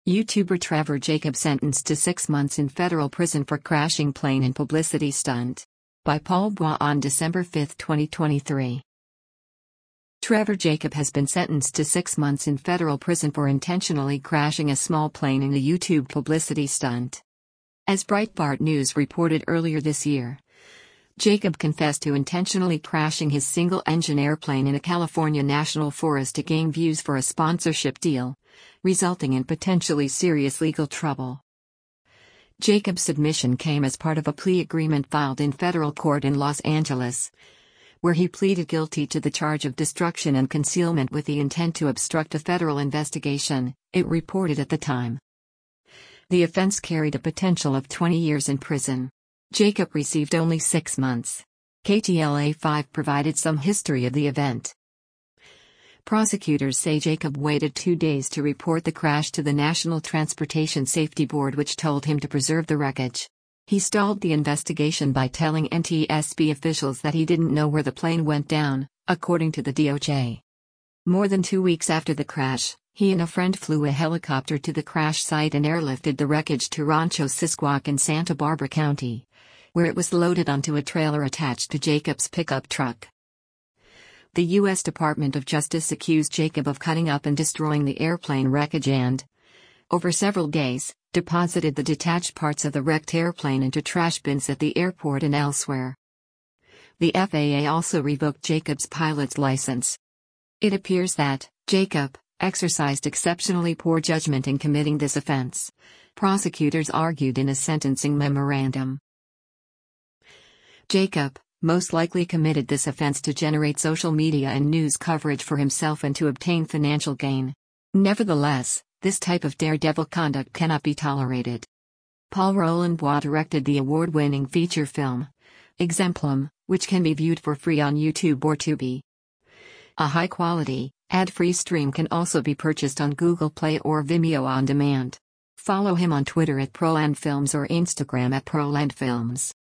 YouTuber Trevor Jacob sentenced to 6 months in federal prison for crashing plane and publicity stunt. By Paul Bois on December 5, 2023. Trevor Jacob has been sentenced to 6 months in federal prison for intentionally crashing a small plane in a YouTube publicity stunt. As Breitbart News reported earlier this year, Jacob confessed to intentionally crashing his single-engine airplane in a California national forest to gain views for a sponsorship deal, resulting in potentially serious legal trouble. Jacob's submission came as part of a plea agreement filed in federal court in Los Angeles, where he pleaded guilty to the charge of destruction and concealment with the intent to obstruct a federal investigation, it reported at the time. The offense carried a potential of 20 years in prison. Jacob received only 6 months. KTLA-5 provided some history of the event. Prosecutors say Jacob waited 2 days to report the crash to the National Transportation Safety Board, which told him to preserve the wreckage. He stalled the investigation by telling NTSB officials that he didn't know where the plane went down, according to the DOJ. More than 2 weeks after the crash, he and a friend flew a helicopter to the crash site and airlifted the wreckage to Rancho Sisquoc in Santa Barbara County, where it was loaded onto a trailer attached to Jacob's pickup truck. The U.S. Department of Justice accused Jacob of cutting up and destroying the airplane wreckage and, over several days, deposited the detached parts of the wrecked airplane into trash bins at the airport and elsewhere. The FAA also revoked Jacob's pilot's license. It appears that Jacob exercised exceptionally poor judgment in committing this offense, prosecutors argued in a sentencing memorandum. Jacob most likely committed this offense to generate social media and news coverage for himself and to obtain financial gain. Nevertheless, this type of daredevil conduct cannot be tolerated. Paul Roland Bois directed the award-winning feature film, Exemplum, which can be viewed for free on YouTube or Tubi. A high-quality, ad-free stream can also be purchased on Google Play or Vimeo on demand. Follow him on Twitter at ProlandFilms or Instagram at ProlandFilms.